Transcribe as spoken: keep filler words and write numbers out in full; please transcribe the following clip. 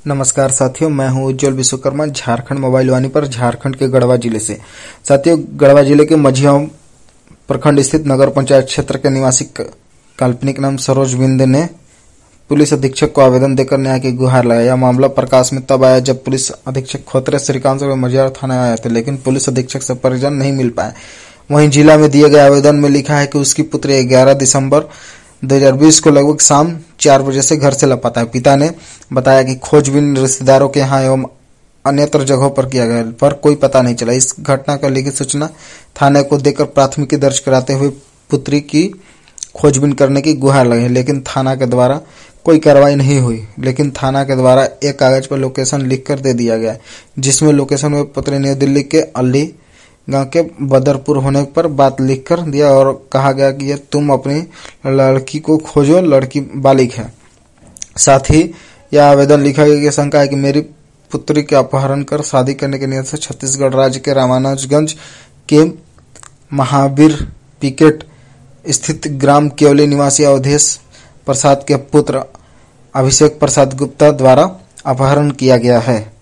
नमस्कार साथियों, मैं हूं उज्जवल विश्वकर्मा झारखंड मोबाइल वाणी पर झारखंड के गढ़वा जिले से। साथियों, गढ़वा जिले के मझिया प्रखंड स्थित नगर पंचायत क्षेत्र के निवासी काल्पनिक नाम सरोज बिंद ने पुलिस अधीक्षक को आवेदन देकर न्याय की गुहार लगाई। यह मामला प्रकाश में तब आया जब पुलिस अधीक्षक खोत्रे श्रीकांत मझिया थाने आए थे, लेकिन पुलिस अधीक्षक से परिजन नहीं मिल पाए। वहीं जिला में दिए गए आवेदन में लिखा है कि उसकी पुत्री ग्यारह दिसंबर दो हज़ार बीस को लगभग शाम चार बजे से घर से लापता है। पिता ने बताया कि खोजबीन रिश्तेदारों के यहाँ एवं अन्यत्र जगहों पर किया गया, पर कोई पता नहीं चला। इस घटना का लिखित सूचना थाने को देकर प्राथमिकी दर्ज कराते हुए पुत्री की खोजबीन करने की गुहार लगी, लेकिन थाना के द्वारा कोई कार्रवाई नहीं हुई। लेकिन थाना के द्वारा एक कागज पर लोकेशन लिखकर दे दिया गया, जिसमें लोकेशन में पुत्री नई दिल्ली के अली गांव के बदरपुर होने पर बात लिख कर दिया और कहा गया कि ये तुम अपनी लड़की को खोजो, लड़की बालिग है। साथ ही यह आवेदन लिखा गया कि शंका है कि मेरी पुत्री के अपहरण कर शादी करने के नियत से छत्तीसगढ़ राज्य के रामानुजगंज के महावीर पिकेट स्थित ग्राम केवली निवासी अवधेश प्रसाद के पुत्र अभिषेक प्रसाद गुप्ता द्वारा अपहरण किया गया है।